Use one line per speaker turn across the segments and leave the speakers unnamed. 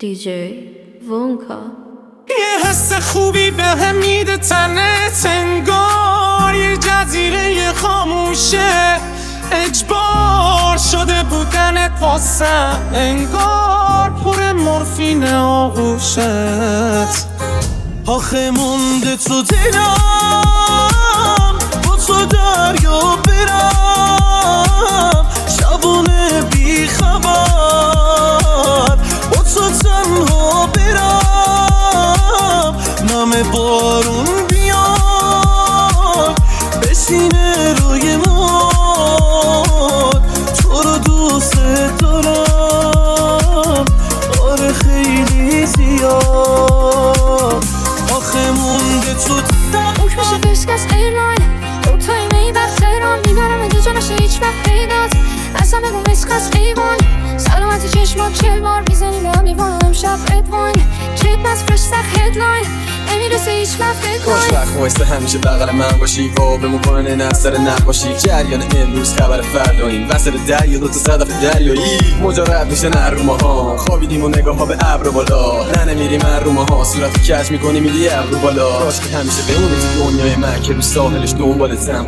DJ Vonka.
یه حس خوبی به هم میده تنت، انگار یه جزیره خاموشه، اجبار شده بودنت واسم، انگار پر مورفین آغوشت. آخه مونده تو دلم با تو دریا برم، شبونه بی خبر با تو تنها برم، نم بارون بیاد بشینه روی ماد، تو رو دوست دارم آره خیلی زیاد. آخه مونده تو
اوک میشه فیسک از ایرلاین، او توی میبر تهران، میبرم اگه جا نشه هیچ وقت پیدات، اصلا بگو مسک از ایوان، سلامتی چشمات چه بار میزنی به هم ایوان، امشب ادواین کیپ از فرش سخ هدلاین، نمیرسه هیچ وقت
خوش وقت وایسته همیشه بغل من باشی و به مکنه نصر نباشی، جریان امروز خبر فرداییم، وسط دریا دوتا صدف دریایی، مجرد میشه نر رو ماها، خوابیدیم و نگاه ها به ابر بالا، نه نمیری من رو ماها، صورت کج میکنی میری ابرو بالا، کاش که همیشه بمونی تو دنیای من که رو ساحلش دنبالتم،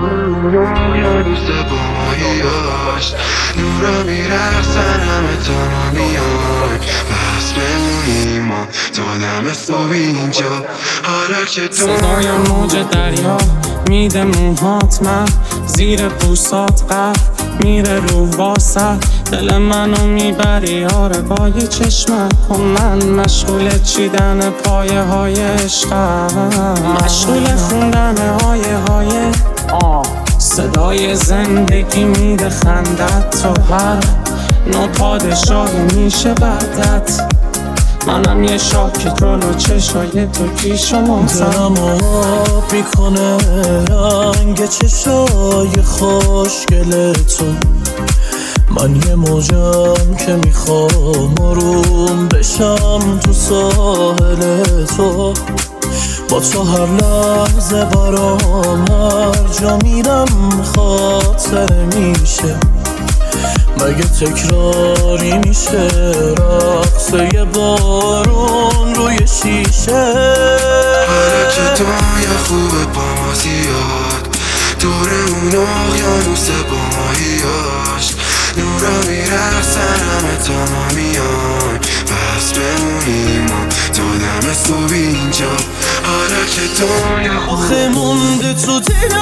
نورا میرخصن همه تمامیان، بس بمونیم ما تا دم صبح اینجا، حالا که تو
صدای موج دریا میده موهات، من زیر پوستات قهر میره رو واسه، دل منو میبری آره با یه چشمت کن، من مشغول چیدن پایه های عشقم، مشغول خوندن های صدای زندگی میده خندت، تو هر نوع پادشاهی میشه بعدت، منم یه شاکی جلو چشای تو پیش و محتم،
دلم آب میکنه رنگ چشای خوشگل تو، من یه موجم که میخوام آروم بشم تو ساحل تو، با تو هر لحظه برام هر جا میرم خاطر میشه، مگه تکراری میشه رقصه بارون روی شیشه.
حالا که دنیا خوبه با ما زیاد، دور اون اقیانوس با ماهیاش، نورا میرخصن همه تمامیان، بس بمونیم ما تا دم صبح اینجا، حالا که دنیا
آخه مونده تو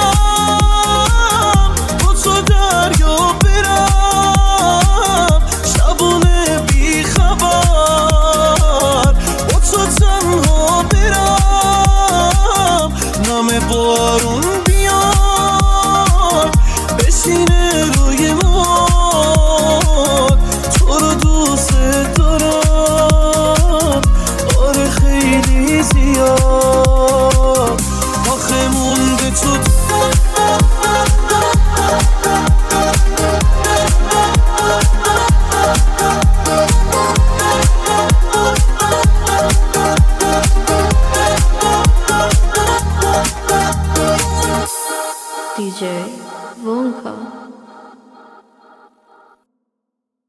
دلم با تو دریا برم، شبونه بی خبر با تو تنها برم، نم بارون بیاد بشینه روی ماد، تو رو دوست دارم آره خیلی زیاد. آخه مونده تو
DJ